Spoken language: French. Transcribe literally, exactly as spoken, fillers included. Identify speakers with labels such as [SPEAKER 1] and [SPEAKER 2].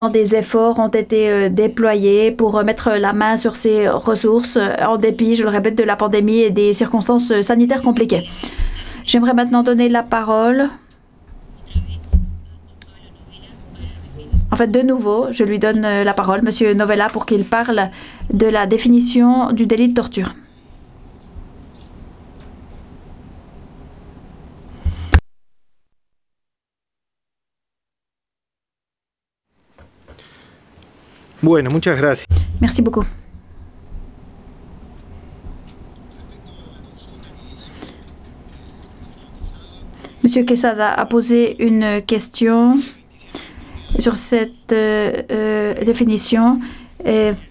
[SPEAKER 1] Des efforts ont été euh, déployés pour euh, mettre la main sur ces ressources, euh, en dépit, je le répète, de la pandémie et des circonstances euh, sanitaires compliquées. J'aimerais maintenant donner la parole. En fait, de nouveau, je lui donne euh, la parole, Monsieur Novella, pour qu'il parle de la définition du délit de torture.
[SPEAKER 2] Bueno, muchas gracias.
[SPEAKER 1] Merci beaucoup. Monsieur Quesada a posé une question sur cette euh, euh, définition. Et